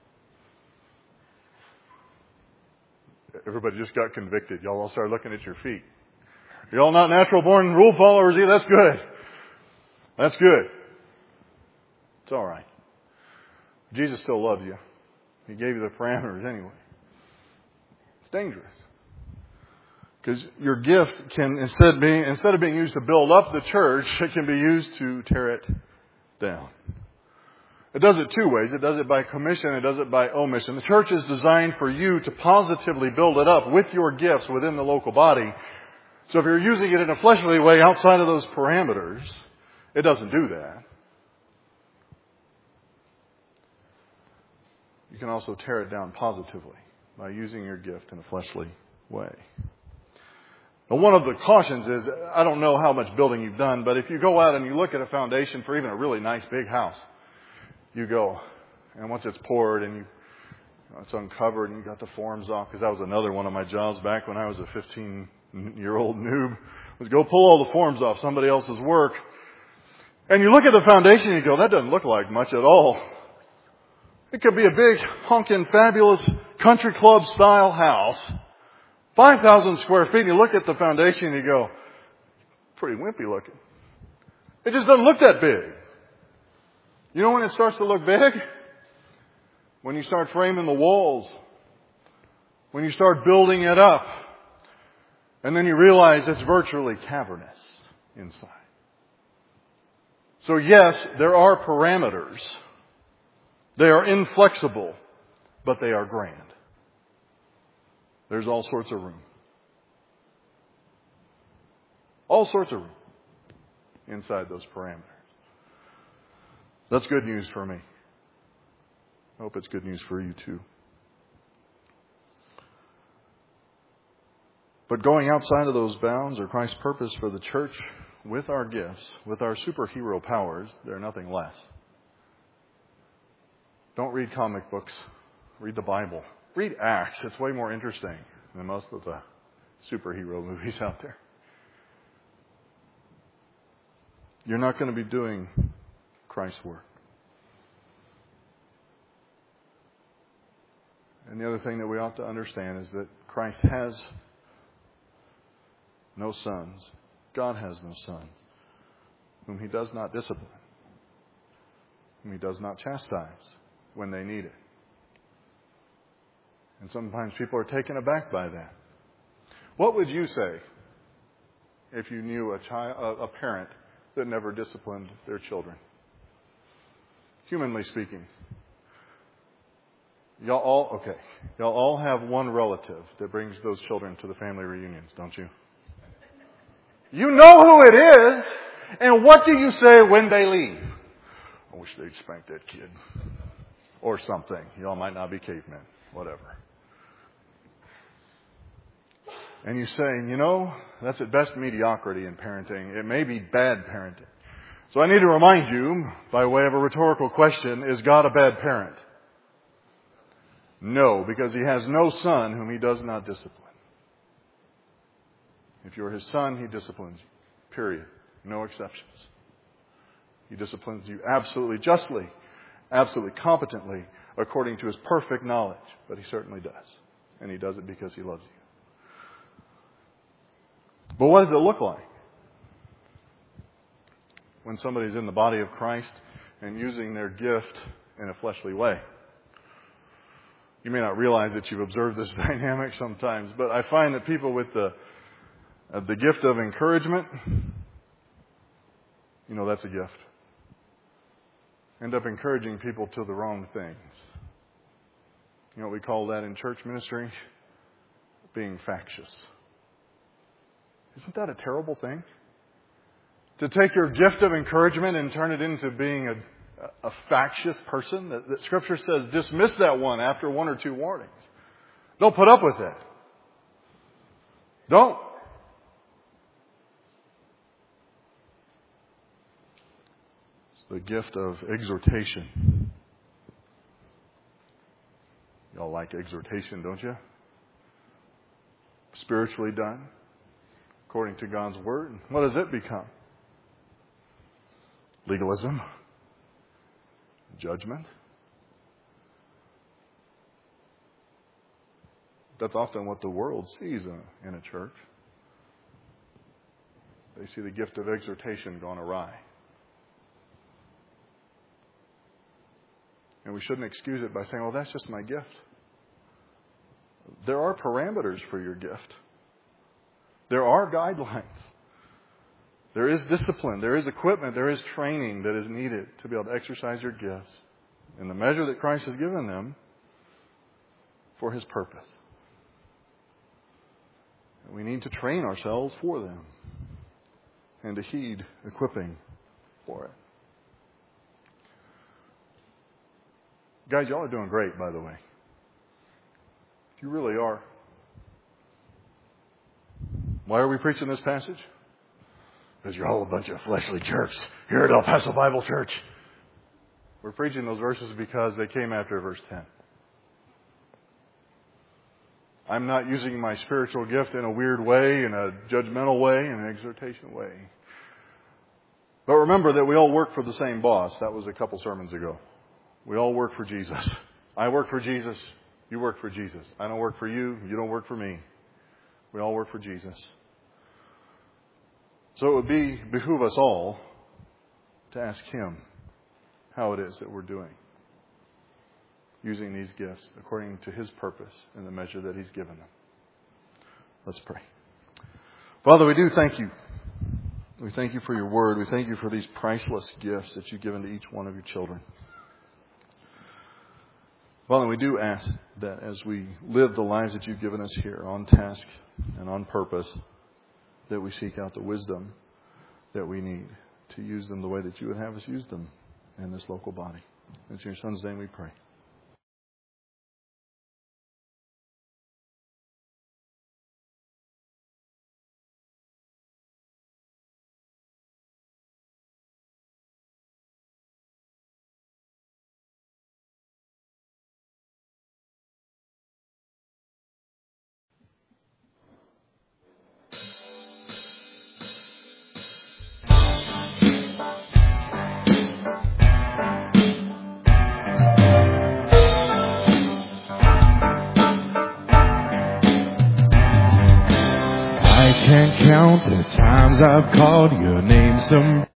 that. Everybody just got convicted. Y'all all started looking at your feet. Y'all not natural born rule followers either. That's good. That's good. It's all right. Jesus still loves you. He gave you the parameters anyway. It's dangerous. Because your gift can, instead, being, instead of being used to build up the church, it can be used to tear it down. It does it two ways. It does it by commission. It does it by omission. The church is designed for you to positively build it up with your gifts within the local body. So if you're using it in a fleshly way outside of those parameters, it doesn't do that. You can also tear it down positively by using your gift in a fleshly way. Now, one of the cautions is, I don't know how much building you've done, but if you go out and you look at a foundation for even a really nice big house, you go, and once it's poured and you, you know, it's uncovered and you got the forms off, because that was another one of my jobs back when I was a fifteen-year-old noob, was go pull all the forms off somebody else's work. And you look at the foundation and you go, that doesn't look like much at all. It could be a big, honking, fabulous country club style house, five thousand square feet, and you look at the foundation and you go, pretty wimpy looking. It just doesn't look that big. You know when it starts to look big? When you start framing the walls. When you start building it up. And then you realize it's virtually cavernous inside. So yes, there are parameters. They are inflexible, but they are grand. There's all sorts of room. All sorts of room inside those parameters. That's good news for me. I hope it's good news for you too. But going outside of those bounds or Christ's purpose for the church with our gifts, with our superhero powers, they're nothing less. Don't read comic books. Read the Bible. Read Acts. It's way more interesting than most of the superhero movies out there. You're not going to be doing Christ's work. And the other thing that we ought to understand is that Christ has no sons. God has no sons whom He does not discipline, whom He does not chastise when they need it. And sometimes people are taken aback by that. What would you say if you knew a child, a parent that never disciplined their children? Humanly speaking. Y'all all, okay, y'all all have one relative that brings those children to the family reunions, don't you? You know who it is, and what do you say when they leave? I wish they'd spank that kid. Or something. Y'all might not be cavemen. Whatever. And you say, you know, that's at best mediocrity in parenting. It may be bad parenting. So I need to remind you, by way of a rhetorical question, is God a bad parent? No, because he has no son whom he does not discipline. If you're his son, he disciplines you. Period. No exceptions. He disciplines you absolutely justly, absolutely competently, according to his perfect knowledge. But he certainly does. And he does it because he loves you. But what does it look like when somebody's in the body of Christ and using their gift in a fleshly way? You may not realize that you've observed this dynamic sometimes, but I find that people with the uh, the gift of encouragement, you know, that's a gift, end up encouraging people to the wrong things. You know what we call that in church ministry? Being factious. Isn't that a terrible thing? To take your gift of encouragement and turn it into being a, a factious person? That, that Scripture says dismiss that one after one or two warnings. Don't put up with it. Don't. It's the gift of exhortation. Y'all like exhortation, don't you? Spiritually done, according to God's Word. What does it become? Legalism. Judgment. That's often what the world sees in a, in a church. They see the gift of exhortation gone awry. And we shouldn't excuse it by saying, well, that's just my gift. There are parameters for your gift. There are guidelines. There is discipline. There is equipment. There is training that is needed to be able to exercise your gifts in the measure that Christ has given them for His purpose. And we need to train ourselves for them and to heed equipping for it. Guys, y'all are doing great, by the way. You really are. Why are we preaching this passage? Because you're all a bunch of fleshly jerks here at El Paso Bible Church. We're preaching those verses because they came after verse ten. I'm not using my spiritual gift in a weird way, in a judgmental way, in an exhortation way. But remember that we all work for the same boss. That was a couple sermons ago. We all work for Jesus. I work for Jesus. You work for Jesus. I don't work for you. You don't work for me. We all work for Jesus. So it would be behoove us all to ask Him how it is that we're doing, using these gifts according to His purpose in the measure that He's given them. Let's pray. Father, we do thank You. We thank You for Your Word. We thank You for these priceless gifts that You've given to each one of Your children. Father, we do ask that as we live the lives that You've given us here on task and on purpose, that we seek out the wisdom that we need to use them the way that You would have us use them in this local body. It's in Your Son's name we pray. Can't count the times I've called Your name some